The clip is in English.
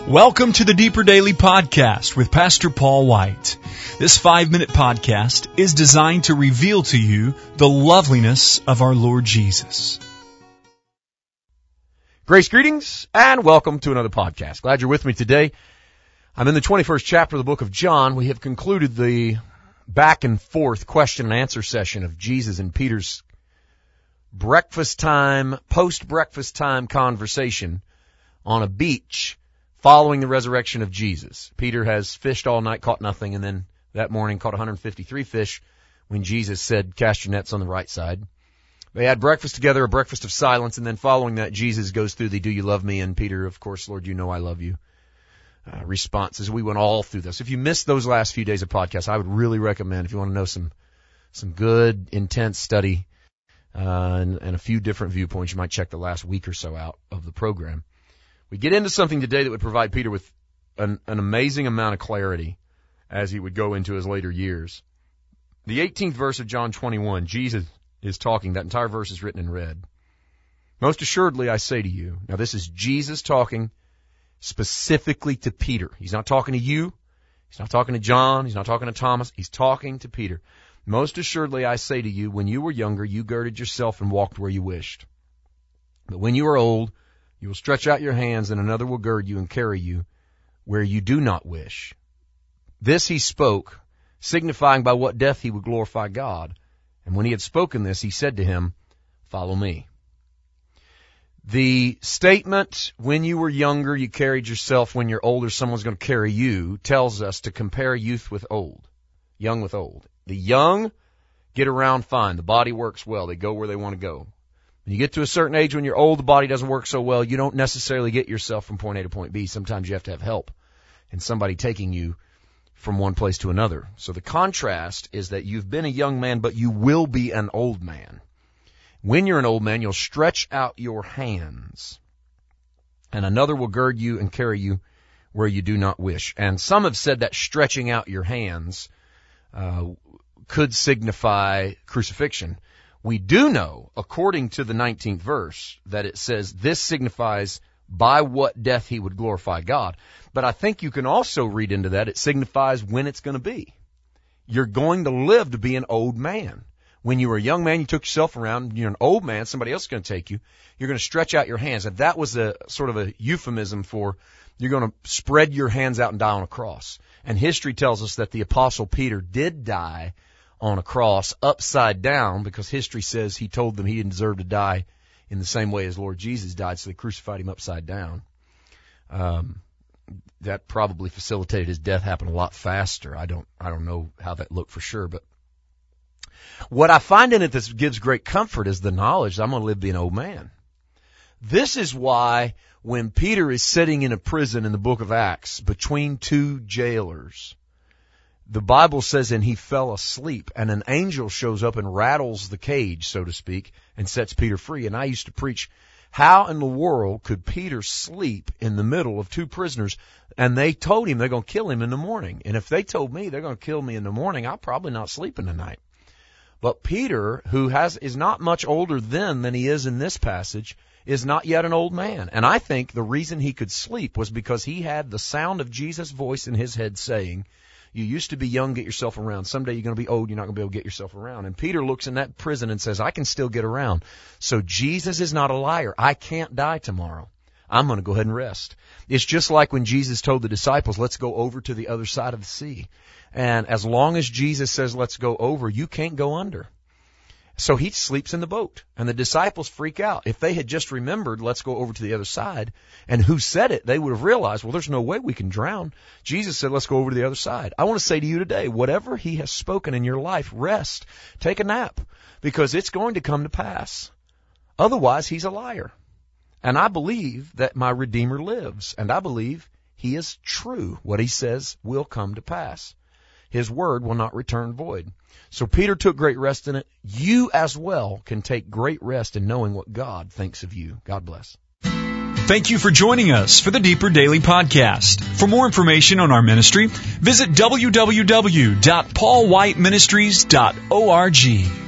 Welcome to the Deeper Daily Podcast with Pastor Paul White. This 5-minute podcast is designed to reveal to you the loveliness of our Lord Jesus. Grace, greetings, and welcome to another podcast. Glad you're with me today. I'm in the 21st chapter of the book of John. We have concluded the back and forth question and answer session of Jesus and Peter's breakfast time, post-breakfast time conversation on a beach following the resurrection of Jesus. Peter has fished all night, caught nothing, and then that morning caught 153 fish when Jesus said, cast your nets on the right side. They had breakfast together, a breakfast of silence, and then following that, Jesus goes through the, do you love me? And Peter, of course, Lord, you know I love you. Responses. We went all through this. If you missed those last few days of podcast, I would really recommend, if you want to know some good, intense study, and a few different viewpoints, you might check the last week or so out of the program. We get into something today that would provide Peter with an amazing amount of clarity as he would go into his later years. The 18th verse of John 21, Jesus is talking. That entire verse is written in red. Most assuredly, I say to you. Now, this is Jesus talking specifically to Peter. He's not talking to you. He's not talking to John. He's not talking to Thomas. He's talking to Peter. Most assuredly, I say to you, when you were younger, you girded yourself and walked where you wished. But when you are old, you will stretch out your hands, and another will gird you and carry you where you do not wish. This he spoke, signifying by what death he would glorify God. And when he had spoken this, he said to him, follow me. The statement, when you were younger, you carried yourself. When you're older, someone's going to carry you, tells us to compare youth with old, young with old. The young get around fine. The body works well. They go where they want to go. When you get to a certain age, when you're old, the body doesn't work so well. You don't necessarily get yourself from point A to point B. Sometimes you have to have help and somebody taking you from one place to another. So the contrast is that you've been a young man, but you will be an old man. When you're an old man, you'll stretch out your hands, and another will gird you and carry you where you do not wish. And some have said that stretching out your hands could signify crucifixion. We do know, according to the 19th verse, that it says this signifies by what death he would glorify God. But I think you can also read into that it signifies when it's going to be. You're going to live to be an old man. When you were a young man, you took yourself around. You're an old man, somebody else is going to take you. You're going to stretch out your hands. And that was a sort of a euphemism for you're going to spread your hands out and die on a cross. And history tells us that the Apostle Peter did die on a cross upside down, because history says he told them he didn't deserve to die in the same way as Lord Jesus died, so they crucified him upside down. That probably facilitated his death happen a lot faster. I don't know how that looked for sure, but what I find in it that gives great comfort is the knowledge that I'm going to live being an old man. This is why when Peter is sitting in a prison in the book of Acts between two jailers, the Bible says, and he fell asleep, and an angel shows up and rattles the cage, so to speak, and sets Peter free. And I used to preach, how in the world could Peter sleep in the middle of two prisoners? And they told him they're going to kill him in the morning. And if they told me they're going to kill me in the morning, I'll probably not sleep in the night. But Peter, who is not much older then than he is in this passage, is not yet an old man. And I think the reason he could sleep was because he had the sound of Jesus' voice in his head saying, you used to be young, get yourself around. Someday you're going to be old, you're not going to be able to get yourself around. And Peter looks in that prison and says, I can still get around. So Jesus is not a liar. I can't die tomorrow. I'm going to go ahead and rest. It's just like when Jesus told the disciples, let's go over to the other side of the sea. And as long as Jesus says, let's go over, you can't go under. So he sleeps in the boat, and the disciples freak out. If they had just remembered, let's go over to the other side, and who said it, they would have realized, well, there's no way we can drown. Jesus said, let's go over to the other side. I want to say to you today, whatever he has spoken in your life, rest, take a nap, because it's going to come to pass. Otherwise, he's a liar. And I believe that my Redeemer lives, and I believe he is true. What he says will come to pass. His word will not return void. So Peter took great rest in it. You as well can take great rest in knowing what God thinks of you. God bless. Thank you for joining us for the Deeper Daily Podcast. For more information on our ministry, visit www.paulwhiteministries.org.